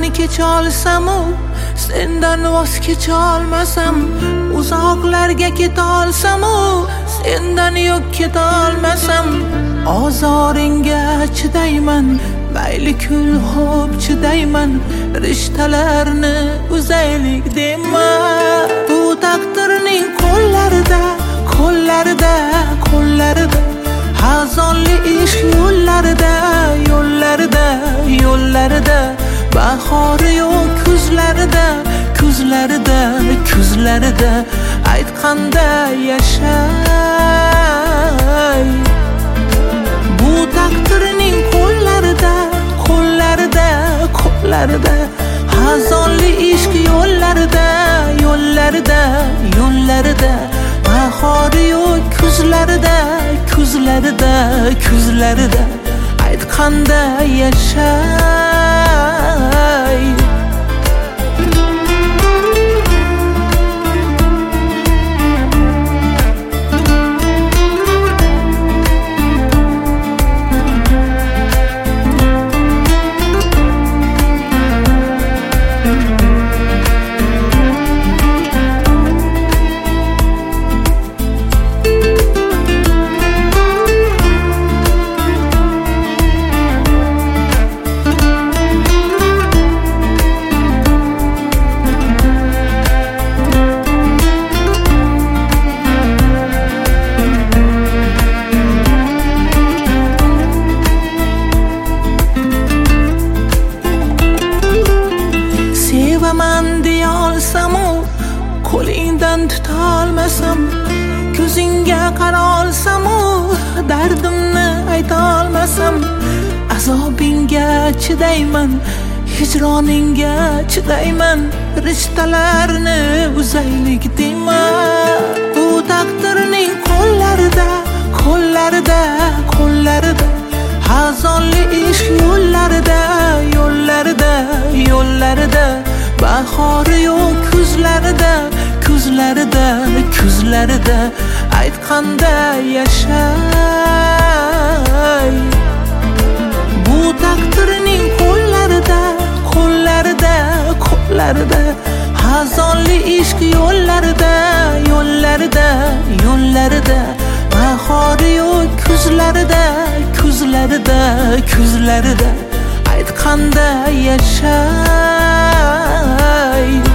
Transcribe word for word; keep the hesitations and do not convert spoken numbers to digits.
kecholsam-u sendan voz kecholmasam, uzoqlarga ketolsam-u sendan yo'q ketolmasam, ozoringga chidayman, mayli kul xo'p chidayman, rishtalarni uzaylik dema. Bu taqdirning qo'llarida, qo'llarida, qo'llarida, hazonli ishq yo'llarida, yo'llarida, yo'llarida, bahori yo'q kuzlarida, kuzlarida, kuzlarida, aytganda yashay. Bu taqdirning qo'llarida, qo'llarida, qo'llarida, hazonli ishq yo'llarida, yo'llarida, yo'llarida, bahori yo'q kuzlarida, kuzlarida, kuzlarida, aytganda yashay. Sevaman deyolsam-u qo'lingdan tutolmasam, ko'zingga qarolsam-u dardimni aytolmasam, azobingga chidayman, hijroningga chidayman, rishtalarni uzaylik dema. Bu taqdirning qo'llarida, qo'llarida, qo'llarida, hazonli ishq yo'llarida, yo'llarida, yo'llarida, bahori yo'q kuzlarida, kuzlarida, kuzlarida, aytganda yashay. Bu taqdirning qo'llarida, qo'llarida, qo'llarida, hazonli ishq yo'llarida, yo'llarida, yo'llarida, bahori yo'q kuzlarida, kuzlarida, kuzlarida, aytganda yashay.